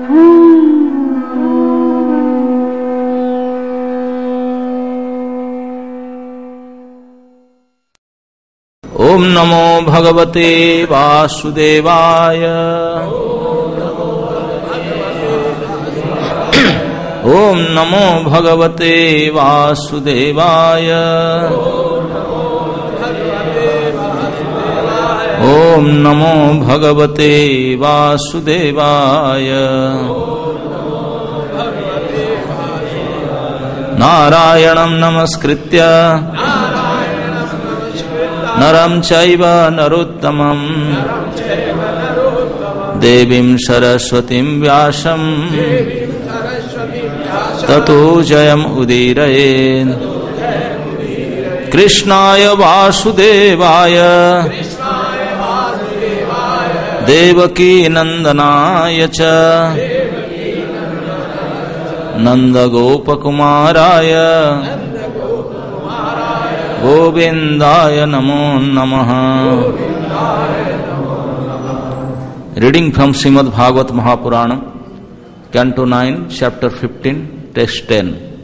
ओम नमो भगवते वासुदेवाय। ओम नमो भगवते वासुदेवाय। ओम नमो भगवते वासुदेवाय। नारायणं नमस्कृत्य नरं चैव नरोत्तमं देवीं सरस्वतीं व्यासं ततो जयम् उदीरयेत्। कृष्णाय वासुदेवाय देवकी नंदनाय च नंदगोपकुमाराय गोविंदाय नमो नमः। Reading from Shrimad Bhagavata Mahapurana, canto 9, chapter 15, text 10।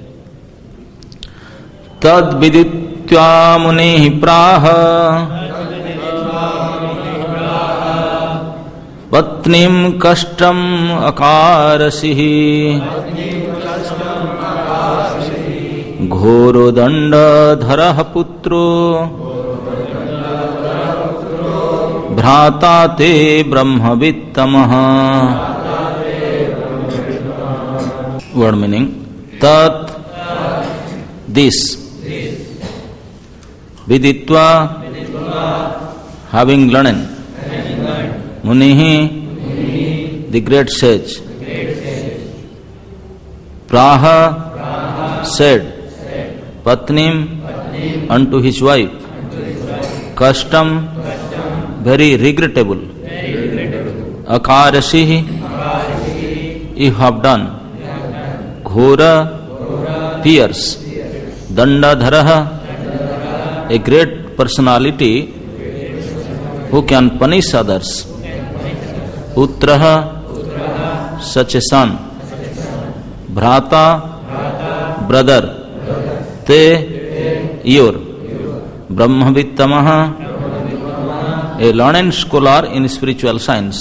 तद विदित्वा मुनिः प्राह पत्नीं कष्टम् अकारसिः घोरोदण्डधरः पुत्रो भ्राता ते ब्रह्मवित्तमः। वर्ड मीनिंग तत् दिस विदित्वा having learned Munihi the great sage Praha said Patnim unto his wife, Kashtam very regrettable, Akarasihi you have done, Ghora fierce, Dandadharaha a great personality who can punish others, Putraha such a son, Bhrata brother, Te your, Brahmavittamah a learned scholar in spiritual science.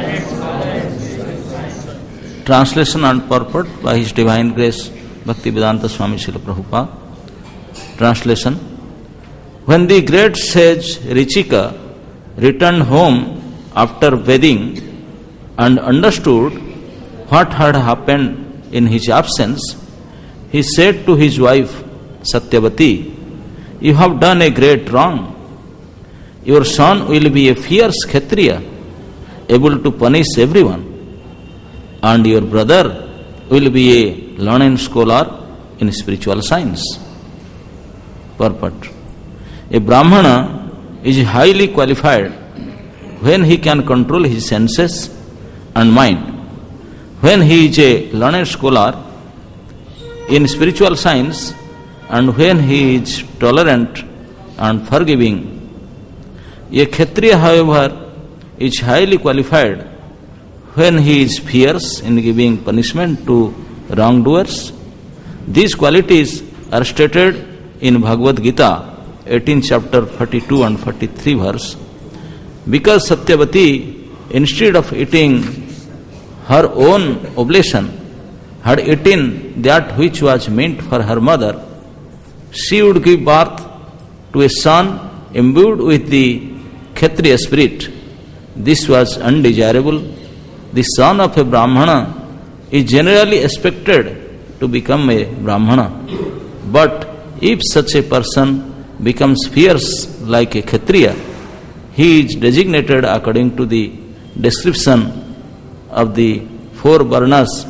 Translation and purport by His Divine Grace Bhaktivedanta Swami Srila Prabhupada. Translation. When the great sage Richika returned home after bathing and understood what had happened in his absence, he said to his wife Satyavati, you have done a great wrong. Your son will be a fierce Kshatriya, able to punish everyone, and your brother will be a learned scholar in spiritual science. Purport. A Brahmana is highly qualified when he can control his senses and mind. When he is a learned scholar in spiritual science, and when he is tolerant and forgiving. A Kshatriya, however, is highly qualified when he is fierce in giving punishment to wrongdoers. These qualities are stated in Bhagavad Gita, 18 chapter 42 and 43 verse. Because Satyavati, instead of eating her own oblation, had eaten that which was meant for her mother, she would give birth to a son imbued with the Kshatriya spirit. This was undesirable. The son of a Brahmana is generally expected to become a Brahmana. But if such a person becomes fierce like a Kshatriya, he is designated according to the description of the 4 varnas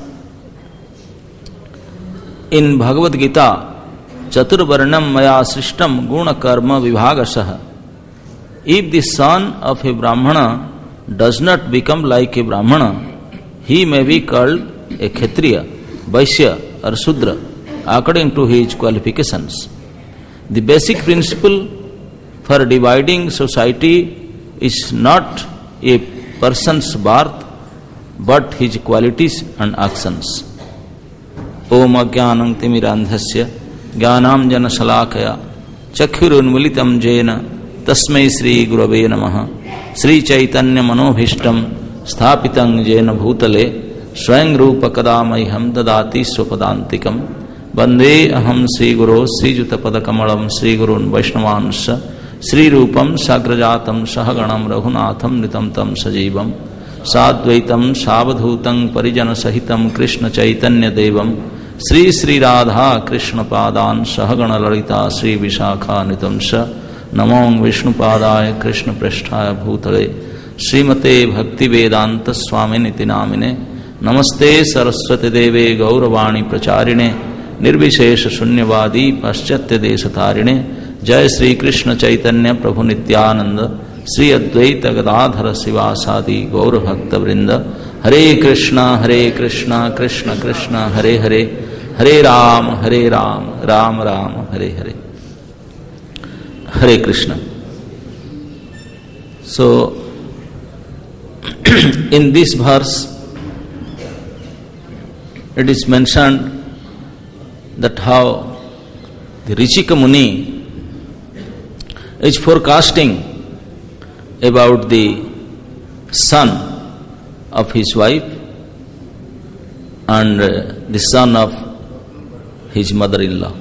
in Bhagavad Gita. Chaturvarnam maya srishtam guna karma vibhagasah. If the son of a Brahmana does not become like a Brahmana, he may be called a Kshatriya, Vaishya or Sudra according to his qualifications. The basic principle for dividing society is not a person's birth but his qualities and actions. Om Ajnanam Timirandhasya Jnanam Salakaya Chakhurunmilitam Jena Tasmai Sri Gurave Namaha Sri Chaitanya Manobhishtam Sthapitam Jena Bhutale Swayam Rupa Kadamayham Dadati Swapadantikam Bande Aham Sri Guru Sri Jutapada Kamalam Sri Gurun Vaishnavansha Sri Rupam Sagrajatam Sahaganam Raghunatham Nitam Tam Sajivam Sadvaitam Savadhutam Parijana Sahitam Krishna Chaitanya Devam Sri Sri Radha Krishna Padan Sahagana Lalita Sri Vishakha Nitamsha Namong Vishnu Padaya Krishna Prasthaya Bhutale Srimate Bhakti Vedanta Swami Niti Namine Namaste Saraswati Deve Gauravani Pracharine Nirvishesha Shunyavadi Paschatya Desatarine Jai Sri Krishna Chaitanya Prabhu Nityananda Sri Advaita Gadadhara Sivasadi Gaura Bhakta Vrinda Hare Krishna Krishna Krishna Hare Hare Hare Ram Ram Ram Hare Hare Hare Krishna. So in this verse it is mentioned that how the Richika Muni is forecasting about the son of his wife and the son of his mother-in-law.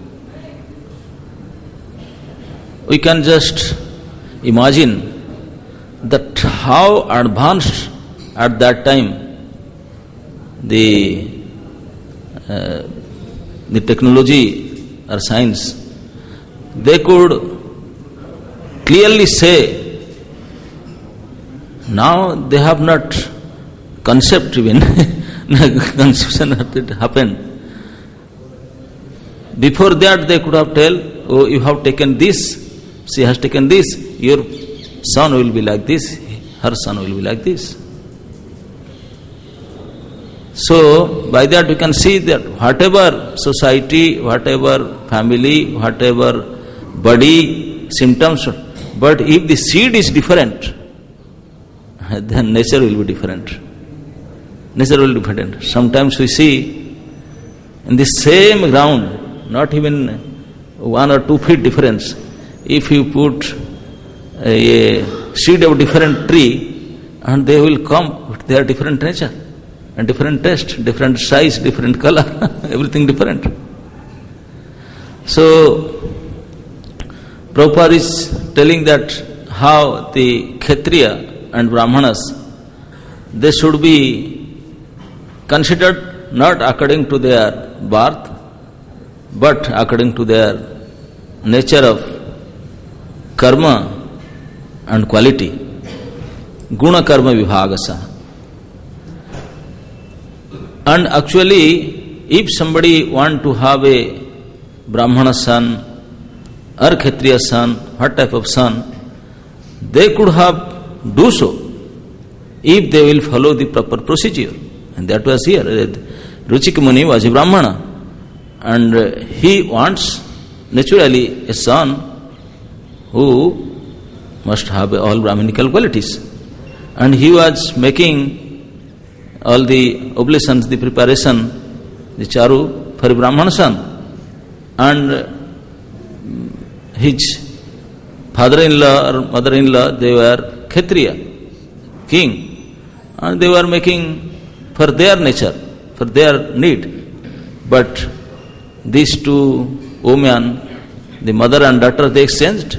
We can just imagine that how advanced at that time the technology or science. They could clearly say, now they have not concept even, conception had happened. Before that they could have tell, oh, you have taken this, she has taken this, your son will be like this, her son will be like this. So by that we can see that whatever society, whatever family, whatever body symptoms, but if the seed is different, then nature will be different. Nature will be different. Sometimes we see in the same ground, not even 1 or 2 feet difference, if you put a seed of different tree, and they will come with their different nature and different taste, different size, different color, everything different. So Prabhupada is telling that how the Kshatriya and Brahmanas, they should be considered not according to their birth, but according to their nature of karma and quality. Guna karma vibhagasa. And actually, if somebody want to have a Brahmana son or Kshatriya son, what type of son, they could have do so if they will follow the proper procedure. And that was here. Ruchika Muni was a Brahmana. And he wants naturally a son who must have all Brahminical qualities. And he was making all the oblations, the preparation, the charu for a Brahmana son. And his father-in-law or mother-in-law, they were Kshatriya, king. And they were making for their nature, for their need. But these two women, the mother and daughter, they exchanged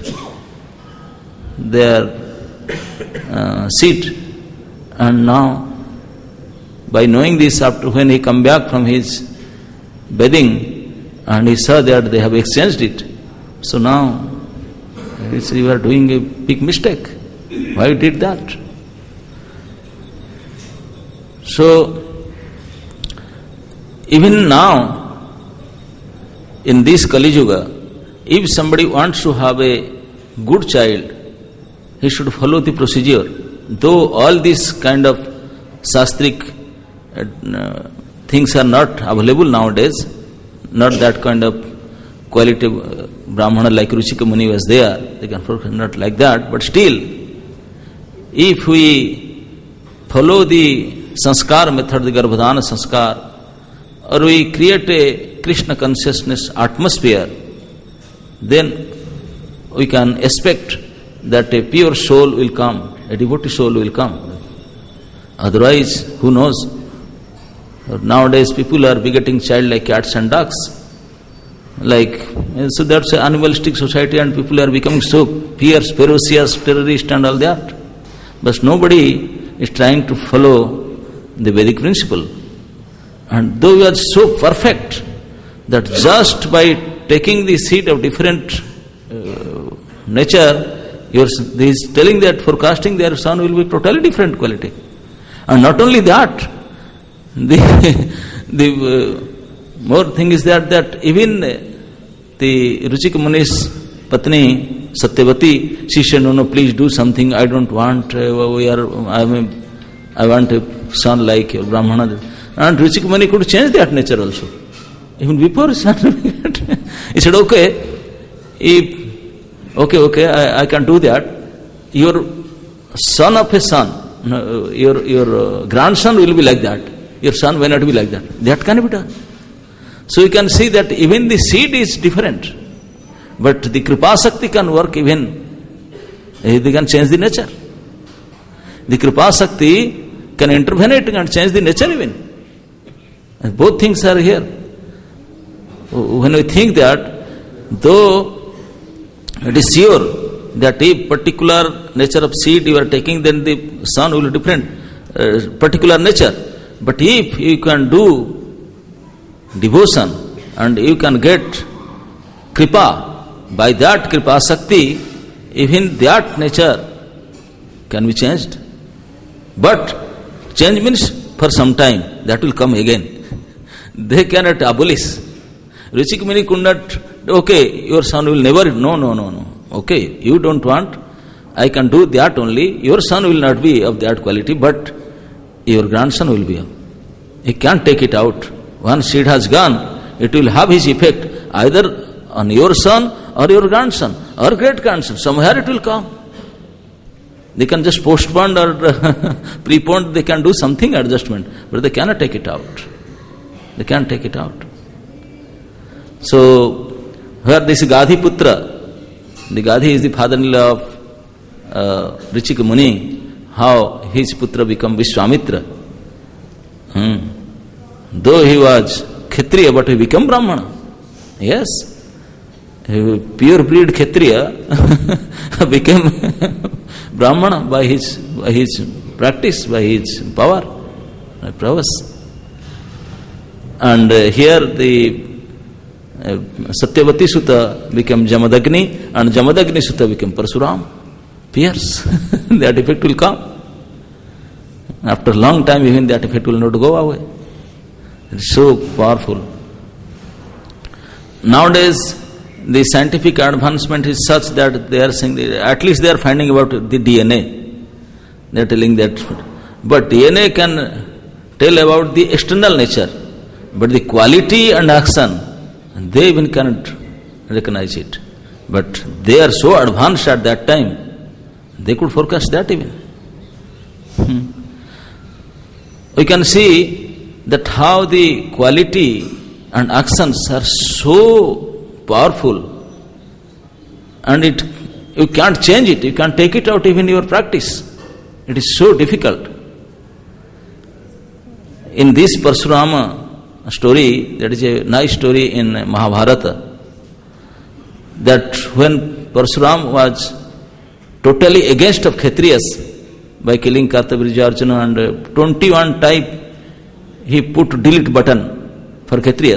their seat. And now, by knowing this, after when he come back from his bathing, and he saw that they have exchanged it, so now he said, you are doing a big mistake. Why you did that? So, even now, in this Kali Yuga, if somebody wants to have a good child, he should follow the procedure. Though all these kind of shastric things are not available nowadays, not that kind of quality Brahmana like Ruchika Muni was there, they can focus not like that, but still, if we follow the sanskar method, the Garbhadana sanskar, or we create a Krishna consciousness atmosphere, then we can expect that a pure soul will come, a devotee soul will come. Otherwise, who knows? Nowadays people are begetting child like cats and dogs. So that's an animalistic society, and people are becoming so fierce, ferocious, terrorist and all that. But nobody is trying to follow the Vedic principle. And though we are so perfect that just by taking the seed of different nature, he is telling that, forecasting their son will be totally different quality. And not only that, the more thing is that even the Ruchika Muni's Patni Satyavati, she said, no, please do something. I don't want. I want a son like your Brahmana. And Ruchika Muni could change that nature also. Even before his son, he said, okay, I can do that. Your son of a son, your grandson will be like that. Your son may not be like that. That can be done. So you can see that even the seed is different. But the Kripa Shakti can work even, they can change the nature. The Kripa Shakti can intervene and change the nature even. And both things are here. When we think that, though it is sure that a particular nature of seed you are taking, then the son will be different, particular nature. But if you can do devotion and you can get Kripa, by that Kripa Shakti, even that nature can be changed. But change means for some time, that will come again. They cannot abolish. Ruchika Muni could not, okay, your son will never, no. Okay, you don't want, I can do that only. Your son will not be of that quality, but your grandson will be. He can't take it out. Once seed has gone, it will have his effect either on your son or your grandson or great grandson. Somewhere it will come. They can just postpone or prepone, they can do something adjustment, but they cannot take it out. They can't take it out. So, where this Gadhi Putra, the Gadhi is the father-in-law of Ruchika Muni, how his putra become Vishwamitra. Though he was Kshatriya, but he became Brahmana. Yes. Pure breed Kshatriya became Brahmana by his practice, by his power, by prowess. And here the Satyavati Sutta became Jamadagni, and Jamadagni Sutta became Parsuram. Fierce. That effect will come. After a long time, even that effect will not go away. It's so powerful. Nowadays, the scientific advancement is such that they are saying, at least they are finding about the DNA. They are telling that. But DNA can tell about the external nature. But the quality and action, they even cannot recognize it. But they are so advanced at that time, they could forecast that even. We can see that how the quality and actions are so powerful, and you can't change it, you can't take it out even in your practice. It is so difficult. In this Parsurama story, that is a nice story in Mahabharata, that when Parsuram was totally against of Kshatriyas by killing Kartavirja Arjuna, and 21 type he put delete button for Kshatriyas.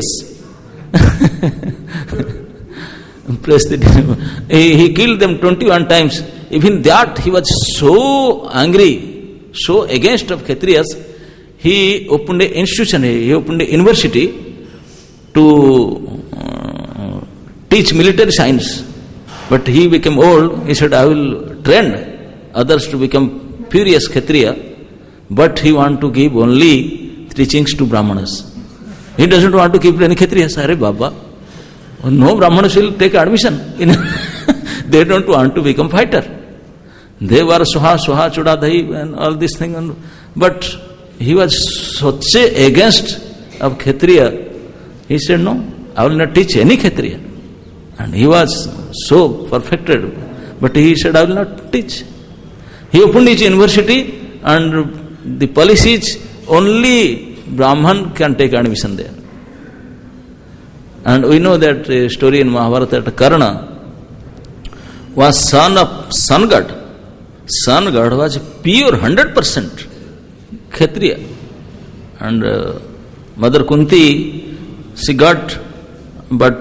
He killed them 21 times. Even that he was so angry, so against of Kshatriyas, he opened an institution, he opened a university to teach military science. But he became old, he said, I will train others to become furious Kshatriya, but he want to give only teachings to Brahmanas. He doesn't want to keep any Kshatriyas. Arey Baba, no Brahmanas will take admission. They don't want to become fighter. They were Suha, Chudadahi and all this thing. But he was such against of Kshatriya. He said, no, I will not teach any Kshatriya. And he was so perfected, but he said, I will not teach. He opened his university, and the policy is only Brahman can take admission there. And we know that story in Mahabharata that Karna was son of Sun God. Sun God was pure 100% Kshatriya. And Mother Kunti, she got, but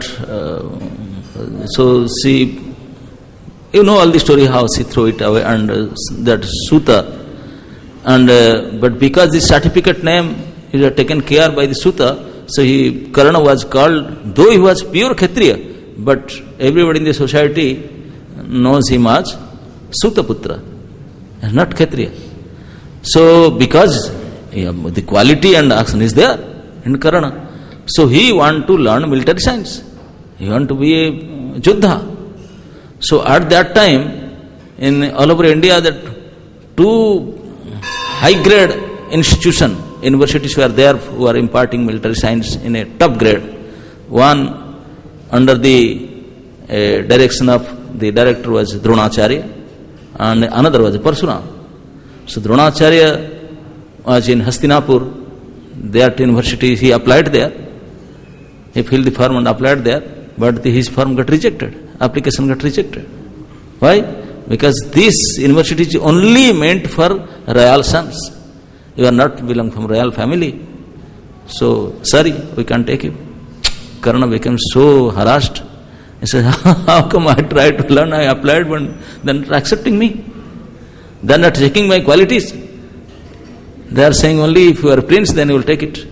so she, you know all the story how she threw it away, and that Suta. And but because the certificate name is taken care by the Suta, so Karna was called, though he was pure Kshatriya, but everybody in the society knows him as Sutaputra, not Kshatriya. So because the quality and action is there in Karna, so he want to learn military science. He want to be a Juddha. So at that time, in all over India, that two high grade universities were there who are imparting military science in a top grade. One under the direction of the director was Dronacharya, and another was Parsuram. So Dronacharya was in Hastinapur, that university, he applied there. He filled the form and applied there, but his form got rejected, application got rejected. Why? Because this university is only meant for royal sons. You are not belong from royal family. So, sorry, we can't take you. Karna became so harassed. He said, how come I tried to learn, I applied, but they're not accepting me. They're not checking my qualities. They are saying only if you are a prince, then you will take it.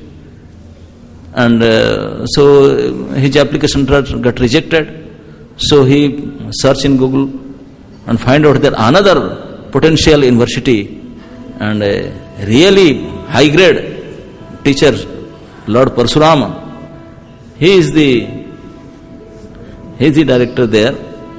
And so his application got rejected. So he searched in Google and find out that another potential university and really high grade teacher, Lord Parsurama, he is the director there.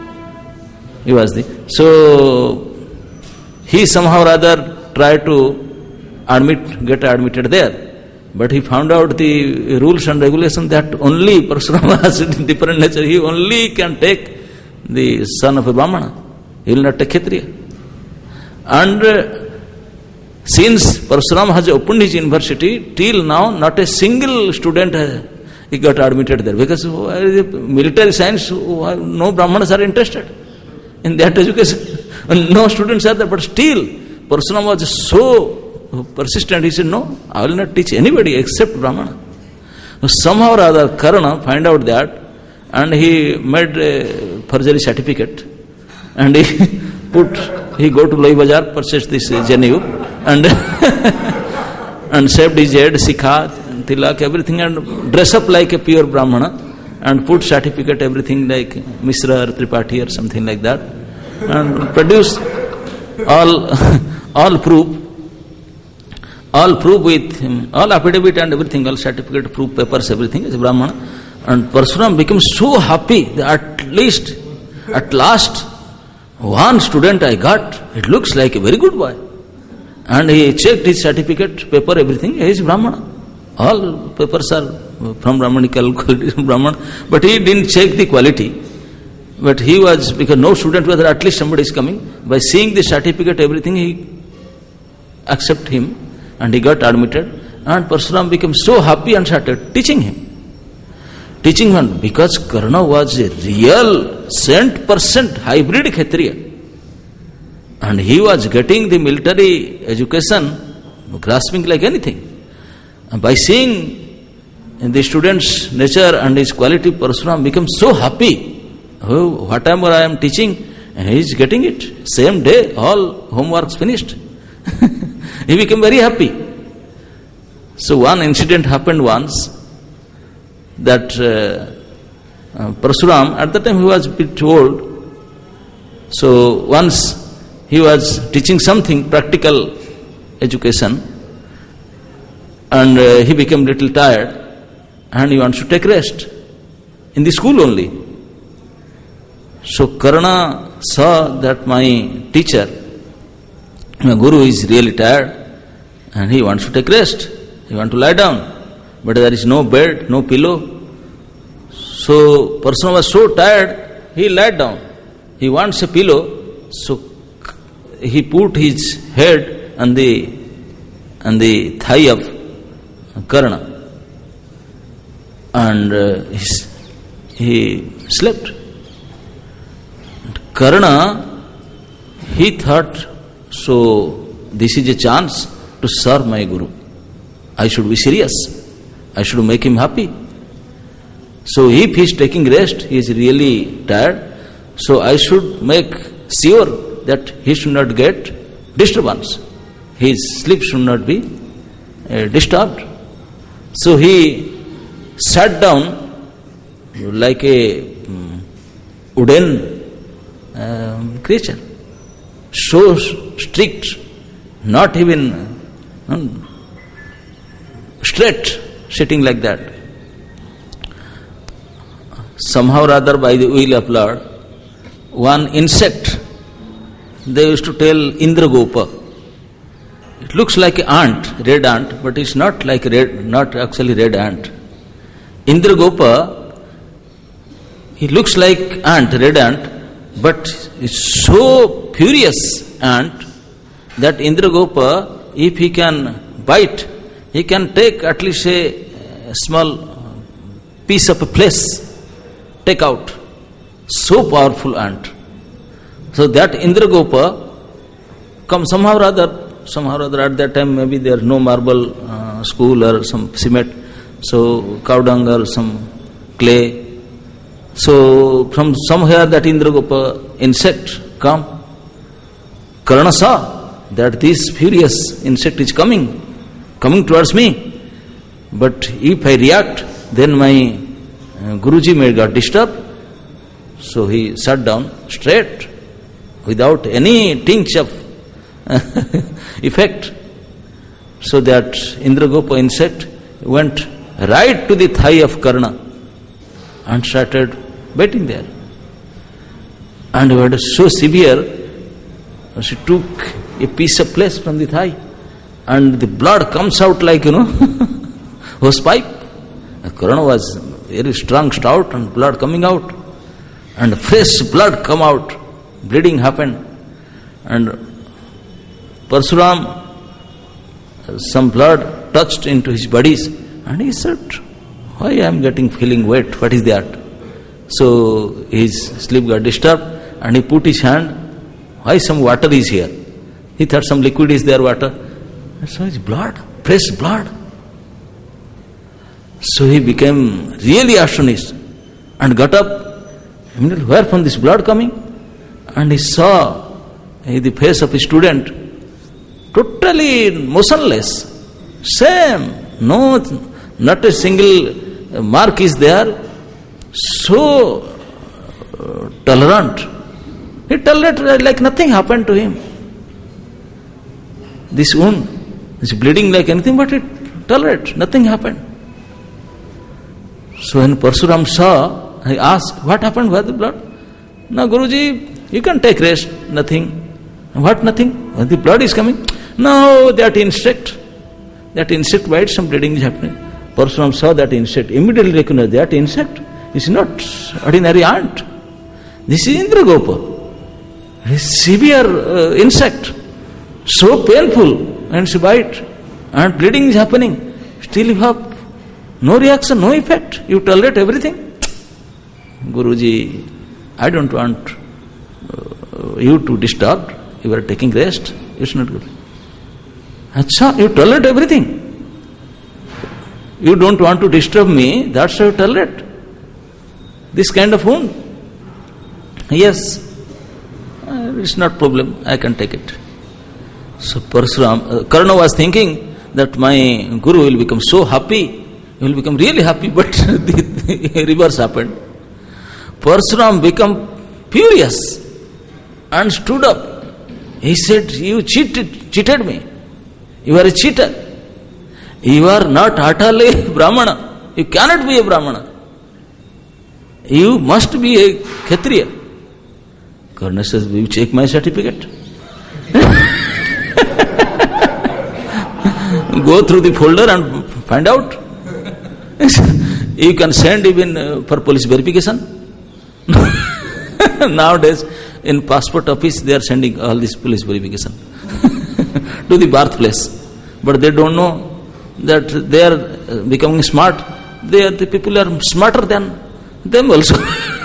He was so he somehow or other tried to get admitted there. But he found out the rules and regulations that only Parsurama has a different nature. He only can take the son of a Brahmana. He will not take Kshatriya. And since Parsurama has opened his university, till now not a single student he got admitted there. Because military science, no Brahmanas are interested in that education. No students are there, but still Parsurama was so persistent. He said, no, I will not teach anybody except Brahmana. Somehow or other, Karna find out that, and he made a forgery certificate, and he go to Loi Bazar, purchased this Janu, and and shaved his head, sikha, tilak, everything, and dress up like a pure Brahmana, and put certificate, everything like Misra or Tripathi or something like that, and produce all proof with all affidavit and everything, all certificate, proof, papers, everything as a Brahmana. And Parsuram became so happy that at last, one student I got, it looks like a very good boy. And he checked his certificate, paper, everything, he is Brahmana. All papers are from Brahmanical quality, Brahman, but he didn't check the quality. But he was, because no student, whether at least somebody is coming, by seeing the certificate, everything, he accept him. And he got admitted, and Parsuram became so happy and started teaching him. Because Karna was a real 100% hybrid Kshatriya. And he was getting the military education, grasping like anything. And by seeing the student's nature and his quality, Parsuram became so happy. Oh, whatever I am teaching, he is getting it. Same day, all homeworks finished. He became very happy. So one incident happened once, that Parsuram, at that time he was a bit old. So once he was teaching something, practical education, and he became little tired, and he wants to take rest in the school only. So Karna saw that my teacher, my guru, is really tired, and he wants to take rest. He wants to lie down, but there is no bed, no pillow. So Parshurama was so tired, he lied down. He wants a pillow, so he put his head on the thigh of Karna, and he slept. Karna, he thought, so this is a chance to serve my Guru. I should be serious. I should make him happy. So if he is taking rest, he is really tired. So I should make sure that he should not get disturbance. His sleep should not be disturbed. So he sat down like a wooden creature, so strict, not even straight, sitting like that. Somehow or other, by the will of Lord, one insect, they used to tell Indragopa. It looks like an ant, red ant, but it's not like red, not actually red ant. Indragopa, he looks like ant, red ant, but it's so furious ant that Indragopa, if he can bite, he can take at least a small piece of a flesh, take out. So powerful ant. So that Indragopa come somehow or other at that time, maybe there no marble school or some cement, so cow dung or some clay. So from somewhere that Indragopa insect come. Karna saw that this furious insect is coming towards me. But if I react, then my Guruji may get disturbed. So he sat down straight, without any tinge of effect. So that Indragopa insect went right to the thigh of Karna and started biting there. And it was so severe, she took a piece of flesh from the thigh, and the blood comes out like, hose pipe. Karna was very strong, stout, and blood coming out. And fresh blood come out, bleeding happened. And Parshuram, some blood touched into his bodies, and he said, why I am feeling wet, what is that? So his sleep got disturbed, and he put his hand, why some water is here? He thought some liquid is there, water. And so his blood, fresh blood. So he became really astonished and got up. Immediately, where from this blood coming? And he saw the face of a student, totally motionless. Same, no, not a single mark is there. So tolerant. He tolerated like nothing happened to him. This wound is bleeding like anything, but it tolerated, nothing happened. So when Parshuram saw, he asked, what happened? Where the blood? No, Guruji, you can take rest. Nothing. What nothing? When the blood is coming? No, that insect bite, some bleeding is happening. Parshuram saw that insect, immediately recognized that insect is not ordinary ant. This is Indragopa. It is severe insect. So painful, and she bite, and bleeding is happening. Still you have no reaction, no effect. You tolerate everything. Guruji, I don't want you to disturb. You are taking rest. It's not good. Achha, you tolerate everything. You don't want to disturb me, that's why you tolerate this kind of wound. Yes, it's not problem, I can take it. So Parshuram, Karna was thinking that my Guru will become so happy, he will become really happy, but the reverse happened. Parshuram became furious and stood up. He said, you cheated me. You are a cheater. You are not utterly Brahmana. You cannot be a Brahmana. You must be a Kshatriya. Karna says, will you check my certificate? go through the folder and find out. You can send even for police verification. Nowadays, in passport office, they are sending all this police verification to the birthplace. But they don't know that they are becoming smart. The people are smarter than them also.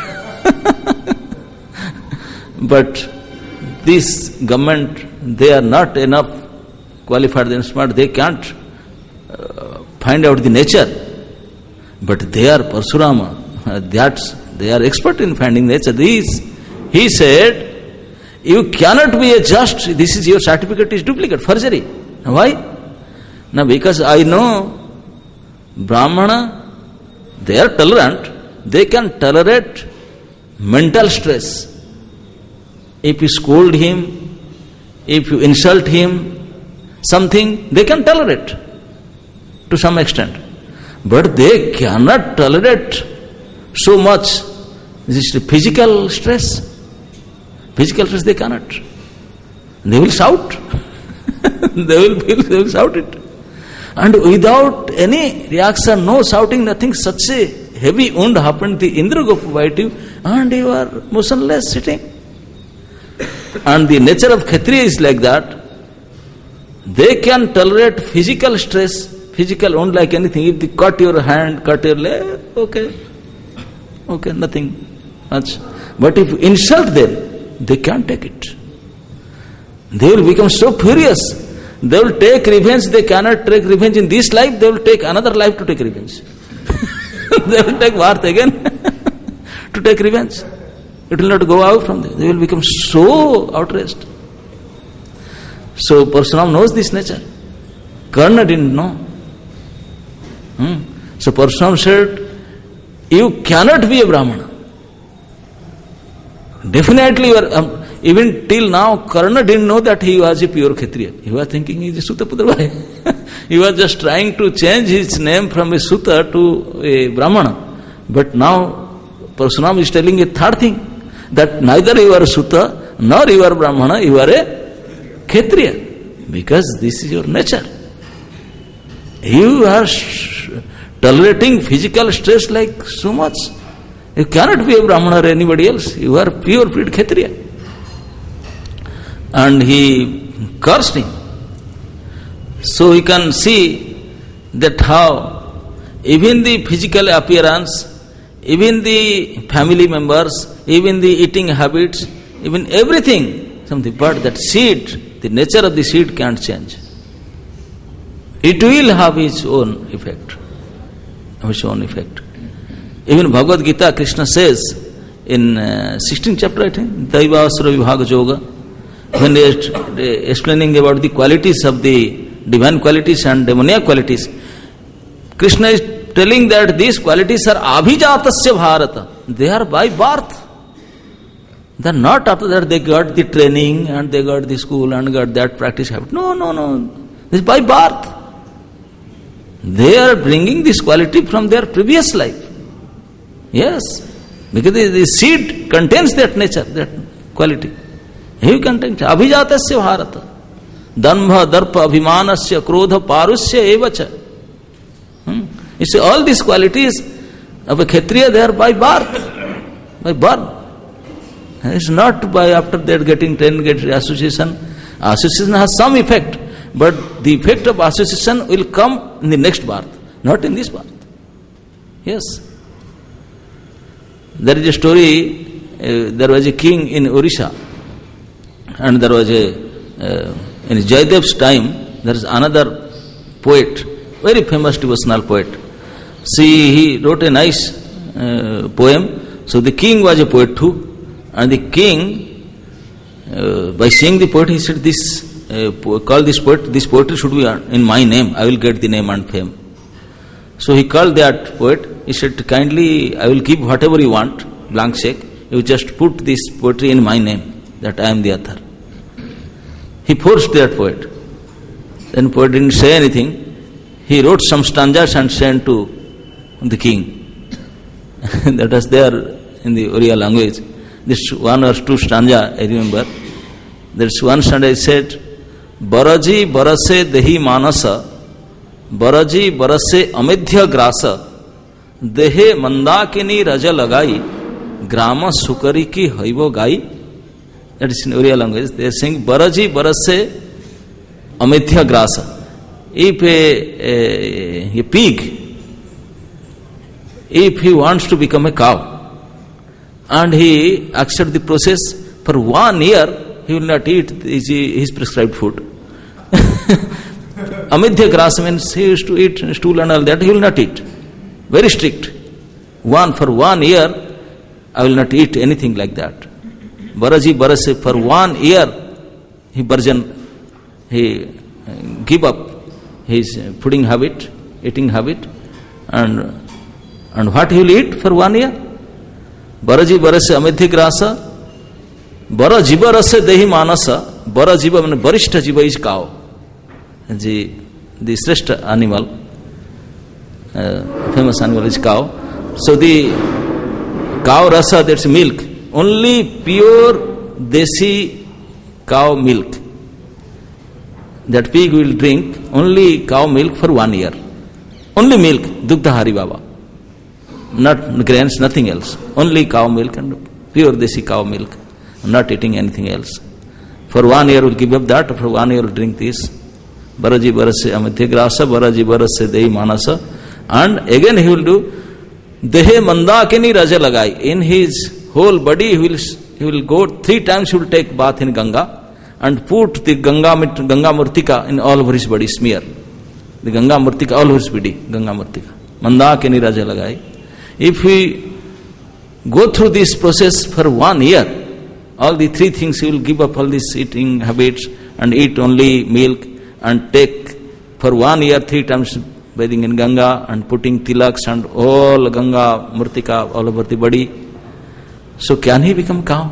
But this government, they are not enough qualified and smart. They can't find out the nature. But they are Parshurama. They are expert in finding nature. He said, you cannot be a just. This is your certificate is duplicate, forgery. Why? Now because I know Brahmana, they are tolerant. They can tolerate mental stress. If you scold him, if you insult him, something they can tolerate to some extent. But they cannot tolerate so much this physical stress. Physical stress they cannot. They will shout. they will shout it. And without any reaction, no shouting, nothing, such a heavy wound happened, the Indra Gopa bite you, and you are motionless sitting. And the nature of Kshatriya is like that. They can tolerate physical stress, physical wound like anything. If they cut your hand, cut your leg, okay, nothing much. But if you insult them, they can't take it. They will become so furious. They will take revenge. They cannot take revenge in this life. They will take another life to take revenge. They will take birth again to take revenge. It will not go out from them. They will become so outraged. So Parshurama knows this nature. Karna didn't know. So Parshurama said, you cannot be a Brahmana. Definitely you are. Even till now, Karna didn't know that he was a pure Kshatriya. He was thinking he is a Sutaputra boy. He was just trying to change his name from a Suta to a Brahmana. But now Parshurama is telling a third thing, that neither you are a Suta nor you are Brahmana, you are a Kshatriya. Because this is your nature. You are tolerating physical stress like so much. You cannot be a Brahmana or anybody else. You are pure Kshatriya. And he cursed him. So we can see that how even the physical appearance, even the family members, even the eating habits, even everything, something, but that seed, the nature of the seed can't change. It will have its own effect. Even Bhagavad Gita, Krishna says in 16th chapter, I think, Daiva Asura Vibhaga Yoga, when they are explaining about the qualities of the divine qualities and demoniac qualities, Krishna is telling that these qualities are abhijatasya bharata. They are by birth. They are not after that they got the training and they got the school and got that practice habit. No. This is by birth. They are bringing this quality from their previous life. Yes, because the seed contains that nature, that quality. He contains abhijatasya bharata. Dhanva, darpa, abhimanasya, krodha, parusya, evacha. You see, all these qualities of a Kshatriya, they are by birth. By birth. It's not by after that getting trained, getting association. Association has some effect, but the effect of association will come in the next birth, not in this birth. Yes. There is a story, there was a king in Orissa, and there was in Jayadev's time, there is another poet, very famous devotional poet. He wrote a nice poem. So the king was a poet too, and the king, by seeing the poet, he said, call this poet, this poetry should be in my name, I will get the name and fame. So he called that poet, he said, kindly, I will give whatever you want, blank check, you just put this poetry in my name, that I am the author. He forced that poet. Then poet didn't say anything. He wrote some stanzas and sent to the king. That was there in the Oriya language. This one or two stanza, I remember. There's one stanza I said, Baraji barase dehi manasa बरजी बरसे अमेध्य grass देहे मंदाकिनी रज लगाई ग्राम सुकरी की हैवो गाई. That is in Oriya language. They are saying Baraji Barase Amithya Grasa. If a pig, if he wants to become a cow and he accepts the process, for 1 year he will not eat his prescribed food. Amithya Grasa means he used to eat stool and all that, he will not eat. Very strict. For 1 year I will not eat anything like that. Baraji Barase, for 1 year he give up his eating habit, and what he will eat for 1 year? Baraji Barase Amidhi Grasa, Bara Jiva Rase Dehi Manasa, Bara Jiva means Barishta Jiva is cow, the Sreshta animal, famous animal is cow. So the cow rasa, that's milk. Only pure desi cow milk. That pig will drink only cow milk for 1 year. Only milk, Dugdha Hari Baba. Not grains, nothing else. Only cow milk and pure desi cow milk. Not eating anything else. For 1 year will give up that, for 1 year will drink this. Baraji Barase Amithe Grasa, Baraji Barase Dehi Manasa. And again he will do Dehe Mandakini Raja Lagai. In his whole body he will go 3 times, he will take bath in Ganga and put the Ganga Murtika in all over his body, smear the Ganga Murtika all over his body, Ganga Murtika. Mandakini Raja Lagai. If we go through this process for 1 year, all the 3 things he will give up all these eating habits and eat only milk and take for 1 year 3 times bathing in Ganga and putting tilaks and all Ganga Murtika all over the body. So can he become cow?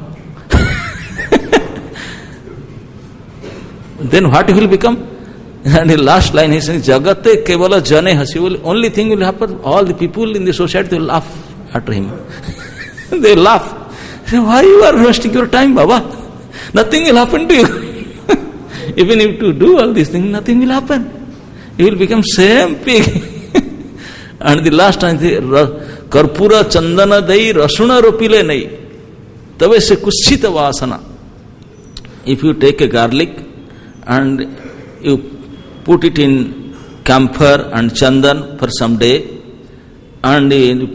Then what he will become? And the last line he says, Jagate kevala jane hasi. Only thing will happen, all the people in the society will laugh at him. They laugh. Say, why you are wasting your time, Baba? Nothing will happen to you. Even if you do all these things, nothing will happen. You will become same pig. And the last time, Karpura Chandana Dai Rasuna Ropile Nai. Tave se kuschita vasana. If you take a garlic and you put it in camphor and chandan for some day, and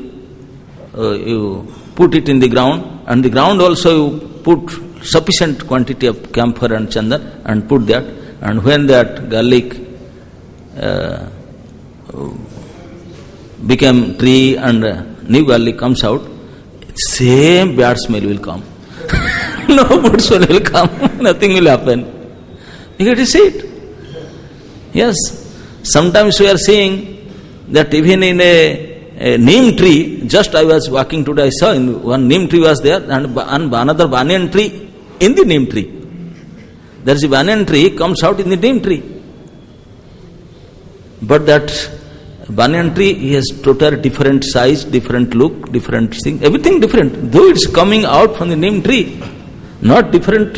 you put it in the ground, and the ground also you put sufficient quantity of camphor and chandan and put that, and when that garlic became tree and new garlic comes out, same bad smell will come. No good smell will come. Nothing will happen. You get to see it. Yes. Sometimes we are seeing that even in a neem tree, just I was walking today, I saw in one neem tree was there and another banyan tree in the neem tree. There is a banyan tree comes out in the neem tree. But that banyan tree has total different size, different look, different thing, everything different. Though it's coming out from the neem tree, not different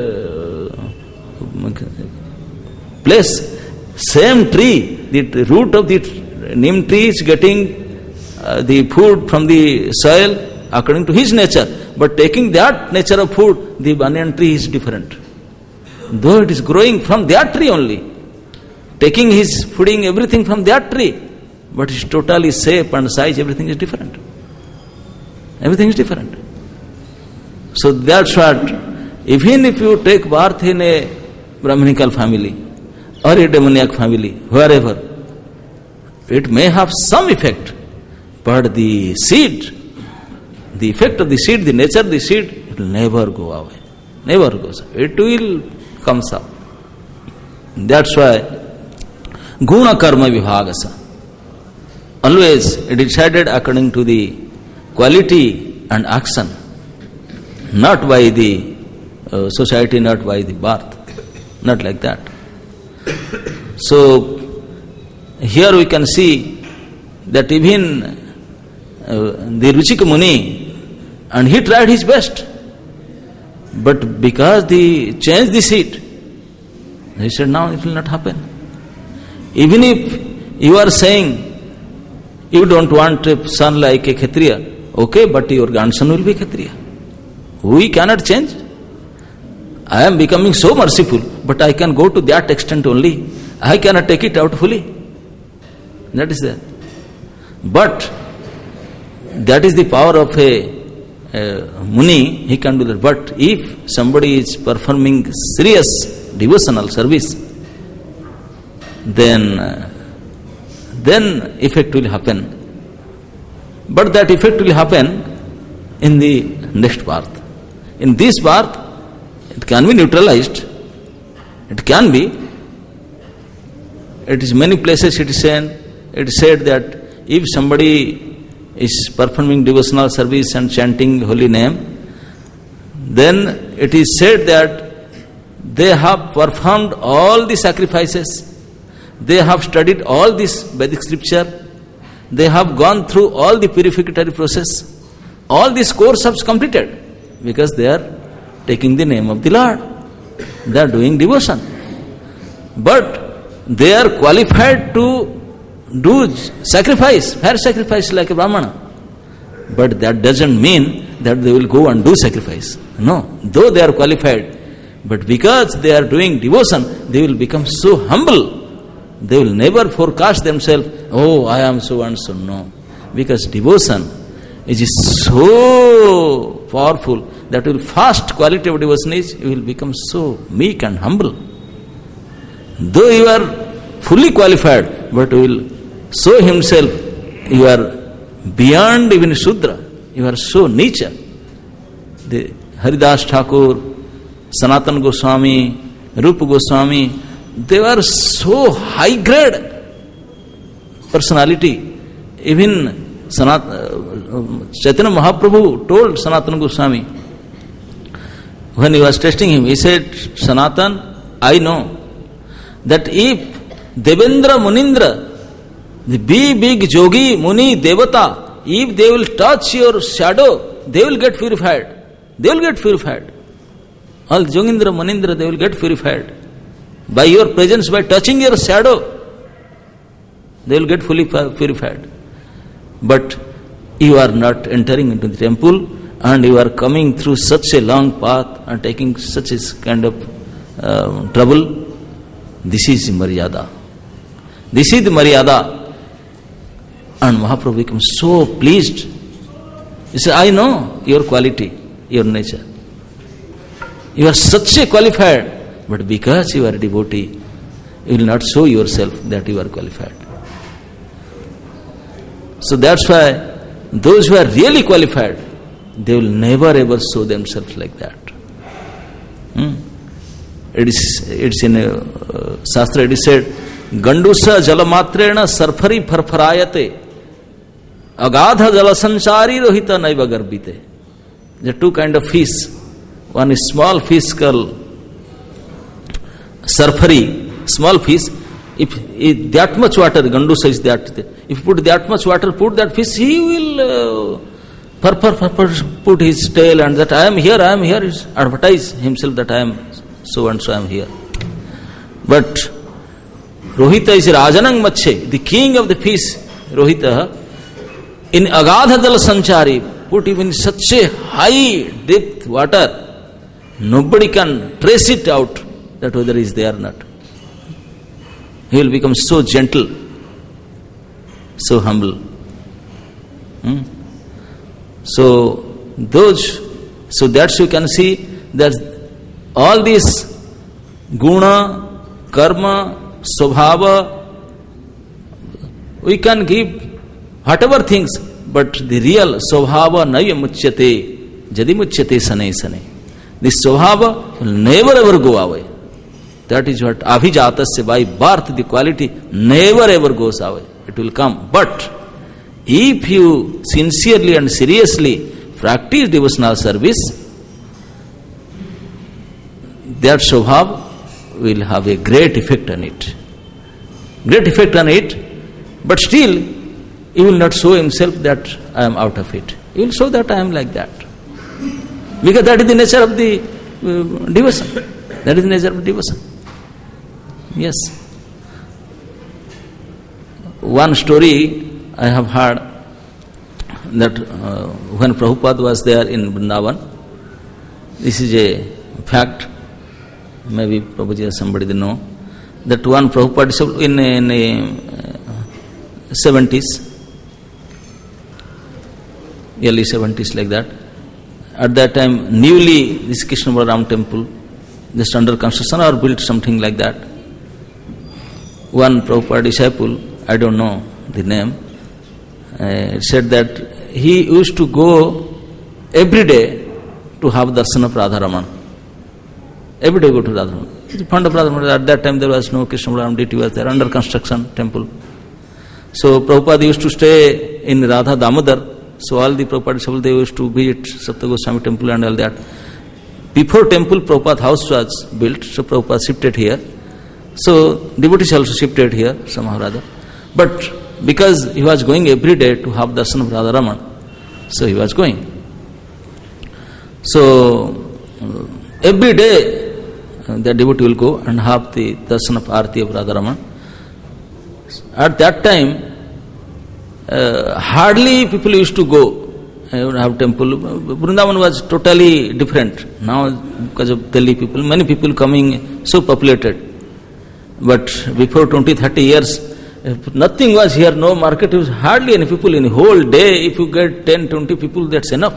place. Same tree, the root of the neem tree is getting the food from the soil according to his nature. But taking that nature of food, the banyan tree is different. Though it is growing from that tree only, taking his fooding, everything from that tree, but it's totally shape and size, everything is different. Everything is different. So that's what, even if you take birth in a Brahminical family or a demoniac family, wherever, it may have some effect, but the seed, the effect of the seed, the nature of the seed, it will never go away. Never goes away. It will comes up. That's why Guna Karma Vibhagasa. Always decided according to the quality and action, not by the society, not by the birth, not like that. So here we can see that even the Ruchika Muni, and he tried his best, but because they changed the seat, he said now it will not happen. Even if You are saying you don't want a son like a Kshatriya. Okay, but your grandson will be Kshatriya. We cannot change. I am becoming so merciful, but I can go to that extent only. I cannot take it out fully. That is there. But that is the power of a Muni, he can do that. But if somebody is performing serious devotional service, then effect will happen. But that effect will happen in the next birth. In this birth, it can be neutralized. It can be. It is many places it is said that if somebody is performing devotional service and chanting holy name, then it is said that they have performed all the sacrifices, they have studied all this Vedic scripture, they have gone through all the purificatory process, all these course have completed, because they are taking the name of the Lord, they are doing devotion. But they are qualified to do sacrifice, fair sacrifice like a Brahmana. But that doesn't mean that they will go and do sacrifice. No, though they are qualified, but because they are doing devotion, they will become so humble. They will never forecast themselves, oh, I am so and so. No, because devotion is so powerful that will first quality of devotion is you will become so meek and humble. Though you are fully qualified, but you will show himself you are beyond even Shudra. You are so nicha. The Haridas Thakur, Sanatana Goswami, Rupa Goswami, they were so high grade personality. Even Chaitanya Mahaprabhu told Sanatana Goswami, when he was testing him, he said, Sanatan, I know that if Devendra Munindra, the big yogi, Muni, Devata, if they will touch your shadow, they will get purified. They will get purified. All Yogindra, Munindra, they will get purified. By your presence, by touching your shadow, they will get fully purified. But you are not entering into the temple and you are coming through such a long path and taking such a kind of trouble. This is Maryada. This is the Maryada. And Mahaprabhu becomes so pleased. He said, I know your quality, your nature. You are such a qualified, but because you are a devotee, you will not show yourself that you are qualified. So that's why those who are really qualified, they will never ever show themselves like that. It's in Shastra, it is said, Gandusa jalamatrena sarfari farfarayate agadha jalasanchari rohita naiva garbite. There are two kinds of fish. One is small fish called sarfari, small fish. If that much water, Gandusa is that. If you put that much water, put that fish, he will put his tail and that I am here, advertise himself that I am so and so I am here. But Rohita is Rajanang Matshe, the king of the fish, Rohita, in Agadha Jala Sanchari, put him in such a high depth water, nobody can trace it out that whether he is there or not. He will become so gentle, so humble. So that's you can see that all these guna, karma, swabhava, we can give whatever things, but the real swabhava naya muchyate, jadi muchyate sane sane. This swabhava will never ever go away. That is what abhijatasya, by birth the quality never ever goes away. It will come. But if you sincerely and seriously practice devotional service, that swabhava will have a great effect on it. Great effect on it, but still he will not show himself that I am out of it. He will show that I am like that. Because that is the nature of the devotion. That is the nature of devotion. Yes. one story I have heard that when Prabhupada was there in Vrindavan, this is a fact, maybe Prabhuji or somebody they know, that one Prabhupada in 70s, early 70s like that, at that time newly this Krishna Balaram temple just under construction or built something like that. One Prabhupada disciple, I don't know the name, said that he used to go every day to have darshan of Radharaman. Every day go to Radharaman. The fund of Radharaman, at that time there was no Krishna Balaram deity was there, under construction temple. So Prabhupada used to stay in Radha Damodar. So all the Prabhupada disciples, they used to visit Sapta Goswami temple and all that. Before temple, Prabhupada house was built, so Prabhupada shifted here. So devotees also shifted here, somehow or other. But because he was going every day to have darshan of Radharaman, so he was going. So every day the devotee will go and have the darshan of Aarti of Radharaman. At that time, hardly people used to go have temple. Vrindavan was totally different. Now because of Delhi people, many people coming, so populated. But before 20-30 years, nothing was here, no market, was hardly any people. In a whole day, if you get 10-20 people, that's enough.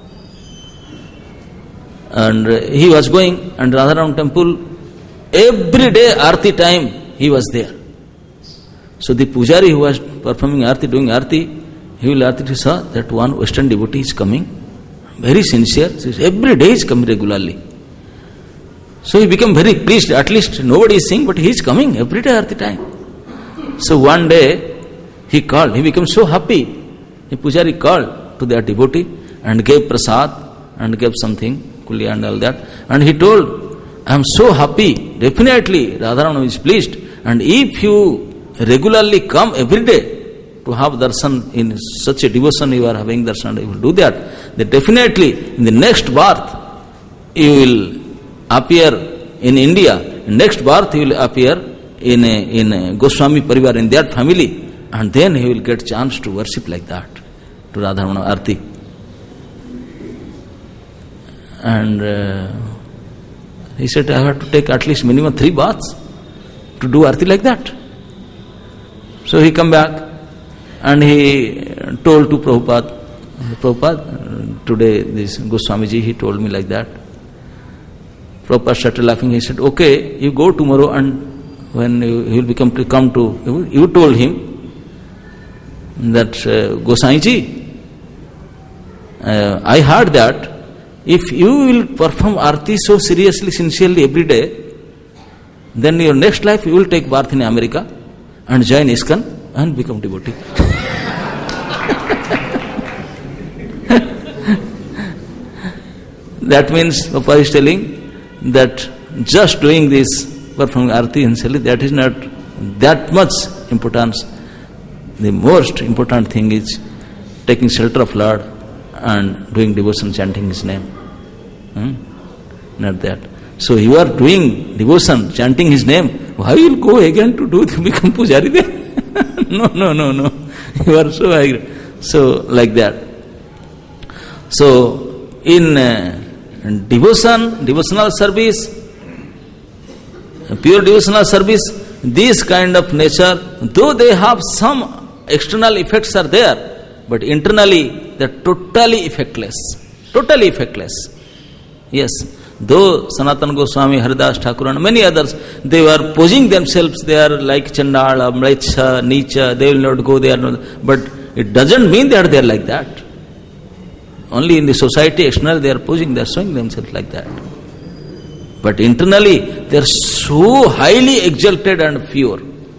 And he was going, and Radharam temple, every day Aarti time, he was there. So the pujari who was performing Aarti, doing Aarti, he will Aarti to saw that one Western devotee is coming, very sincere, every day he is coming regularly. So he became very pleased, at least nobody is seeing, but he is coming every day Aarti time. So one day he called, he became so happy. The pujari called to that devotee and gave prasad and gave something, kulya and all that. And he told, I am so happy, definitely Radharana is pleased. And if you regularly come every day to have darshan in such a devotion, you are having darshan, you will do that, then definitely in the next birth you will appear in India, next birth you will appear in Goswami Parivar, in that family, and then he will get chance to worship like that, to Radharana Aarti. And he said, I have to take at least minimum 3 baths to do Aarti like that. So he come back and he told to Prabhupada, today this Goswamiji, he told me like that. Prabhupada started laughing. He said, okay, you go tomorrow, and when he will come to, you told him that Gosaiji, I heard that if you will perform Aarti so seriously, sincerely every day, then your next life you will take birth in America and join ISKCON and become devotee. That means Papa is telling that just doing this, performing Aarti and Sali, that is not that much importance. The most important thing is taking shelter of Lord and doing devotion, chanting His name. Not that. So you are doing devotion, chanting His name, why you will go again to become pujari there? No. You are so angry. So like that. So in devotion, devotional service, pure devotional service, this kind of nature, though they have some external effects are there, but internally they are totally effectless. Totally effectless. Yes. Though Sanatana Goswami, Haridas Thakur and many others, they were posing themselves, they are like Chandala, Mlecha, Nicha, they will not go there. But it doesn't mean they are there like that. Only in the society, external, they are posing, they are showing themselves like that. But internally, they are so highly exalted and pure.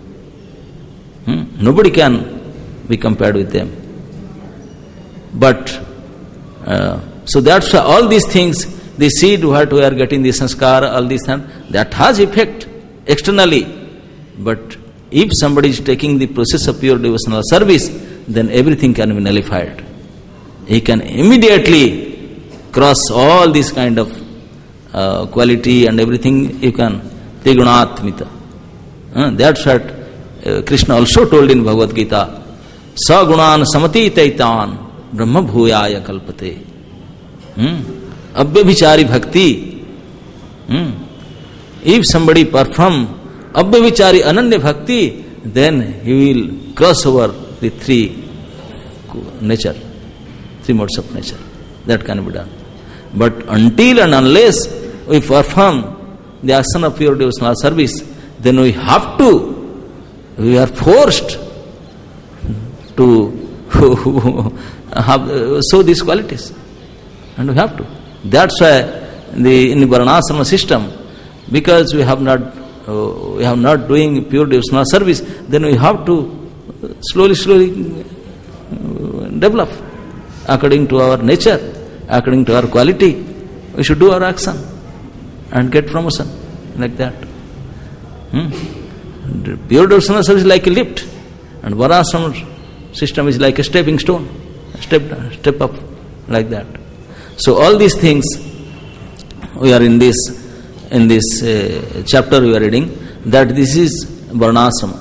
Nobody can be compared with them. But, so that's why all these things, the seed what we are getting, the sanskar, all these things, that has effect externally. But if somebody is taking the process of pure devotional service, then everything can be nullified. He can immediately cross all this kind of quality and everything, you can trigunatmita. That's what Krishna also told in Bhagavad Gita, Sagunan samati taitan brahma bhuyaya kalpate. Abhyavichari bhakti. If somebody perform Abhyavichari Ananya Bhakti, then he will cross over the three modes of nature. That can be done. But until and unless we perform the action of pure devotional service, then we are forced to show these qualities. And we have to. That's why in the Varnasrama system, because we have not doing pure devotional service, then we have to slowly develop according to our nature, according to our quality. We should do our action and get promotion like that. Pure devotional service is like a lift, and Varnasrama system is like a stepping stone, step up like that. So all these things we are in this chapter we are reading, that this is Varnasrama.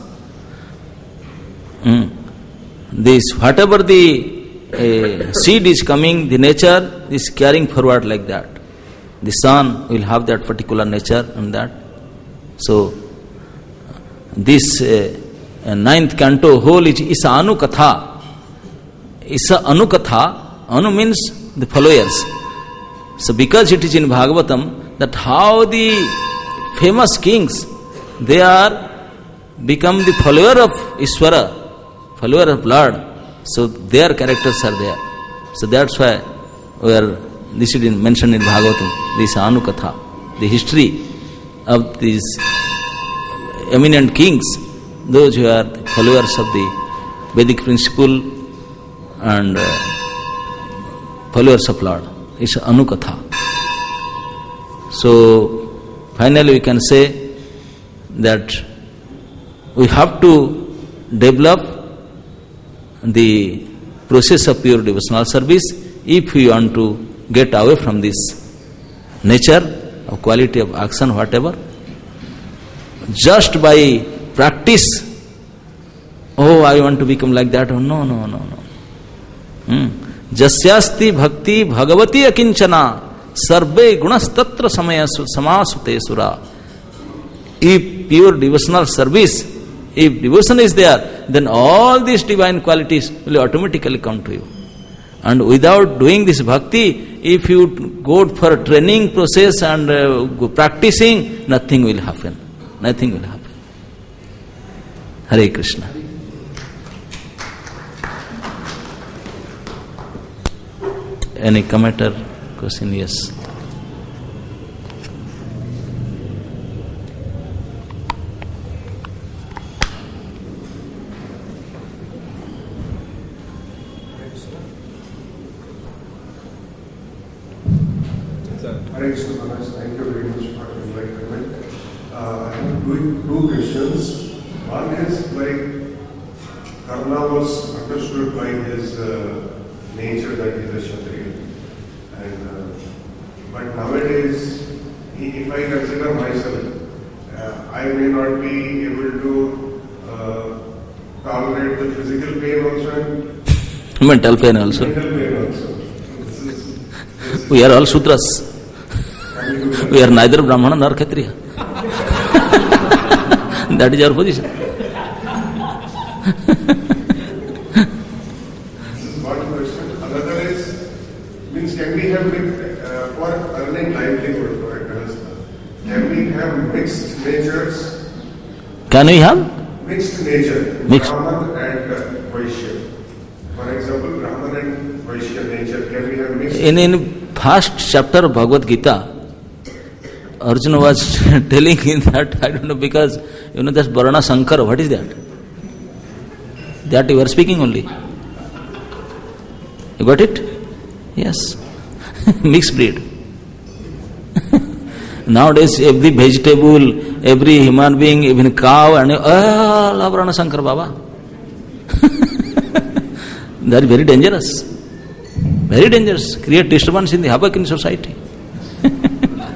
This whatever the seed is coming, the nature is carrying forward like that. The son will have that particular nature and that. So this ninth canto whole is Isa Anu Katha. Isa Anu Katha, Anu means the followers. So because it is in Bhagavatam that how the famous kings, they are become the follower of Ishvara, follower of Lord. So their characters are there. So that's why this is mentioned in Bhagavatam, this Anu Katha, the history of these eminent kings, those who are followers of the Vedic principle and followers of Lord. It's Anu Katha. So finally we can say that we have to develop the process of pure devotional service if we want to get away from this nature of quality of action, whatever. Just by practice, I want to become like that. Oh, no. Jasyasti bhakti bhagavati akinchana sarve gunastatra samasute sura. If pure devotional service, if devotion is there, then all these divine qualities will automatically come to you. And without doing this bhakti, if you go for a training process and practicing, nothing will happen. Nothing will happen. Hare Krishna. Any comment or question? Yes. Hare Krishna Maharaj, thank you very much for the enlightenment. I have two questions. One is like Karna was understood by his nature that he is a Kshatriya. But nowadays, if I consider myself, I may not be able to tolerate the physical pain also and mental pain also. We are all Sudras. We are neither Brahmana nor Kshatriya. That is our position. This is one question. Another is, can we have, for earning livelihood for a Grihastha, can we have mixed natures? Can we have? Mixed nature. Mixed. Brahman and Vaishya. For example, Brahman and Vaishya nature, can we have mixed? In first chapter of Bhagavad Gita, Arjuna was telling him that, I don't know, because that's Varna Sankara. What is that? That you are speaking only. You got it? Yes. Mixed breed. Nowadays, every vegetable, every human being, even cow, and all Varna Sankara Baba. That is very dangerous. Very dangerous. Create disturbance in the havoc in society.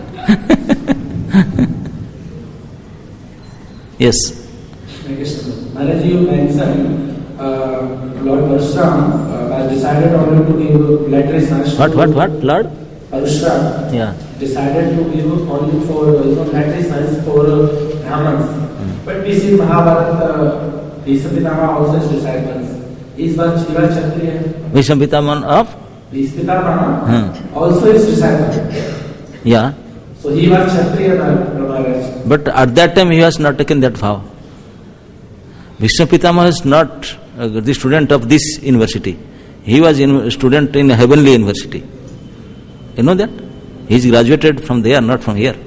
Yes. Maharaj, you mentioned Lord Parashuram has decided only to give blood research. What? Lord? Parashuram. Yeah. Decided to give only for blood research for Brahmins. But we see Mahabharata, Bhishma also his disciples. He was Kshatriya. Vishwampitamana of? Bhishma also his disciple. Yeah. So he was Kshatriya, Maharaj. But at that time he has not taken that vow. Vishwampitamana is not the student of this university. He was a student in a heavenly university. You know that? He is graduated from there, not from here.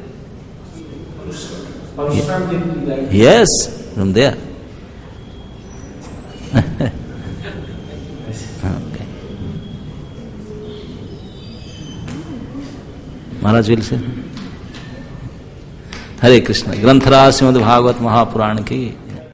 Yes, from there. Okay. Maharaj will say. Hare Krishna. Granthara Srimad Bhagavad Mahapuran ki